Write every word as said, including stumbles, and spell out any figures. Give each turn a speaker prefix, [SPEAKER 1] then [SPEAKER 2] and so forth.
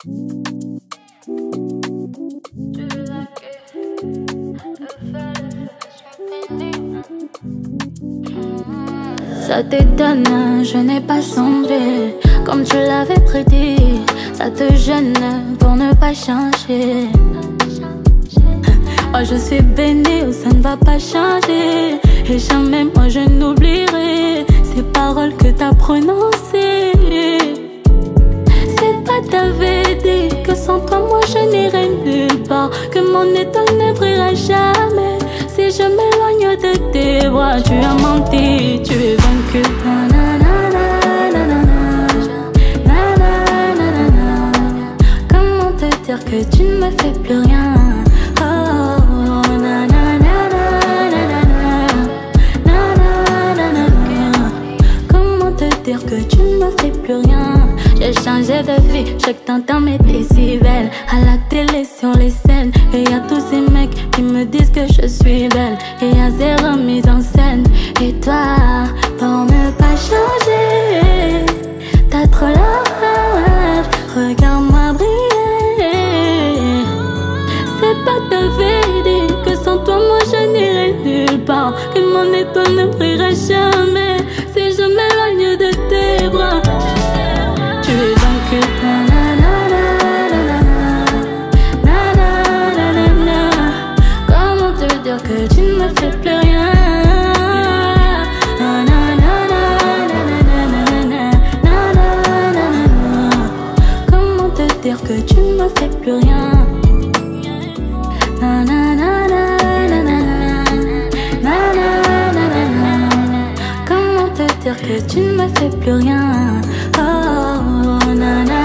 [SPEAKER 1] Ça t'étonne, je n'ai pas changé. Comme tu l'avais prédit, ça te gêne pour ne pas changer. Moi je suis bénie, ça ne va pas changer. Et jamais moi je n'oublierai ces paroles que t'as prononcées. C'est pas t'avais dit que sans toi moi je n'irai nulle part, que mon étoile ne brillera jamais si je m'éloigne de tes bras. Tu as menti, tu es vaincu. Comment te dire que tu ne me fais plus rien? Oh, na na na na na na na. Comment te dire que tu ne me fais plus rien? J'ai changé de vie, je t'entends mes décibels à la télé, sur les scènes. Et y'a tous ces mecs qui me disent que je suis belle. Et y'a zéro mise en scène. Et toi, pour ne pas changer, t'as trop la rage. Regarde-moi briller. C'est pas t'avais dit que sans toi moi je n'irai nulle part, que mon étoile ne brillera jamais si je m'éloigne de tes bras. Tu es vaincu. Comment te dire que tu ne me fais plus rien? Comment te dire que tu ne me fais plus rien? Comment te dire que tu ne me fais plus rien? Oh, na na.